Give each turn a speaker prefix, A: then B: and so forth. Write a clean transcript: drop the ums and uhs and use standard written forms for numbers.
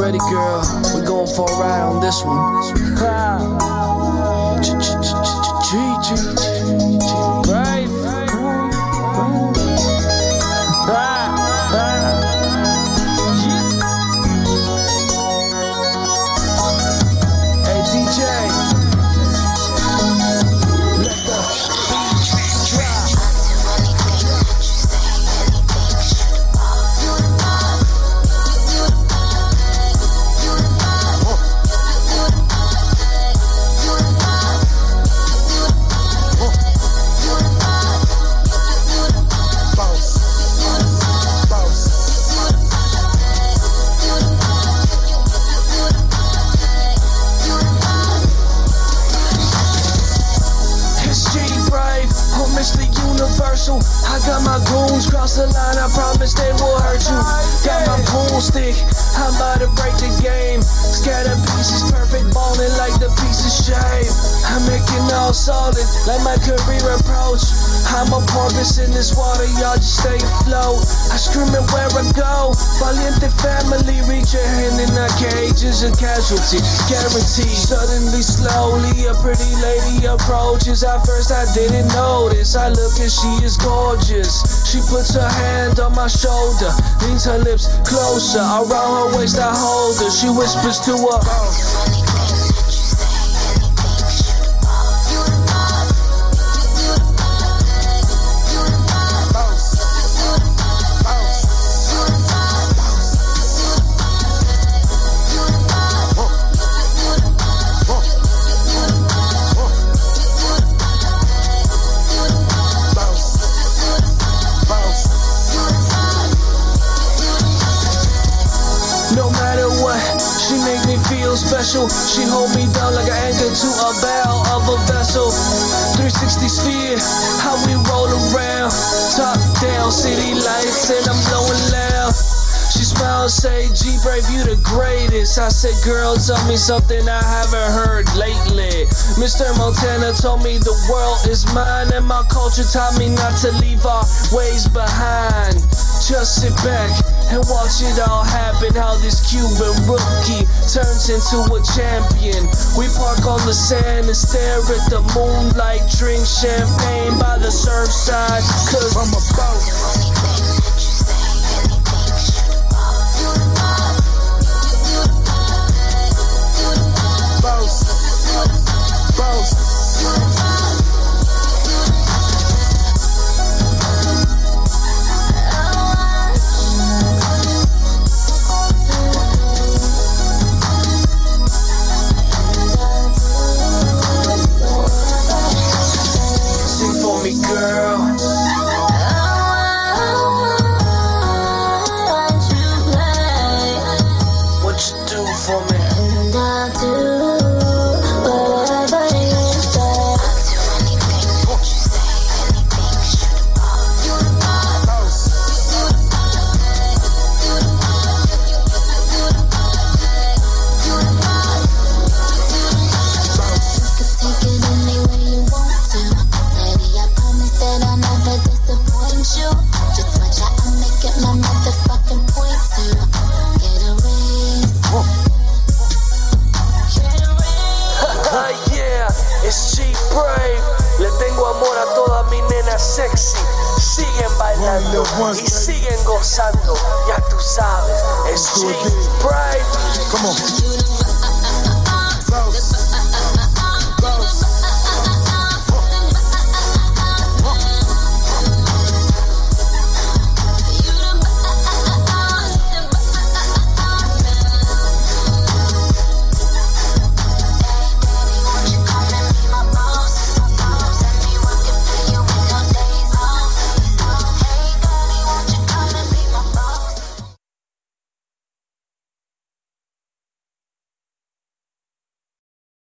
A: ready, girl? We're going for a ride on this one. Brave. Hey, DJ. Let the beat drop. Mr. Universal, I got my goons cross the line, I promise they will hurt you. Got my pool stick, I'm about to break the game. Scatter pieces, perfect ballin' like the pieces shave. I'm making all solid, like my career approach. I'm a porpoise in this water, y'all just stay afloat. I scream it where I go, Valiente family, reach your hand in our cage is a casualty, guaranteed. Suddenly, slowly, a pretty lady approaches. At first I didn't notice, I look and she is gorgeous. She puts her hand on my shoulder, leans her lips closer. Around her waist I hold her, she whispers to her. No matter what, she make me feel special. She hold me down like an anchor to a bow of a vessel. 360 sphere, how we roll around. Top down, city lights, and I'm blowing loud. She smiles, say, G-Brave, you the greatest. I said, girl, tell me something I haven't heard lately. Mr. Montana told me the world is mine, and my culture taught me not to leave our ways behind. Just sit back and watch it all happen. How this Cuban rookie turns into a champion. We park on the sand and stare at the moonlight. Drink champagne by the surf side, cause I'm a boat. Girl, what you do for me?
B: And I'll do whatever you say. I'll do anything that you say, anything you can take it any way you want to. Baby, I promise that I'll never disappoint you. Just watch how I make it my motherfucking point to get a raise.
A: Yeah, it's G-Brave. Le tengo amor a todas mis nenas sexy. Siguen bailando y siguen gozando. Ya tú sabes, es G-Brave.
C: Come on.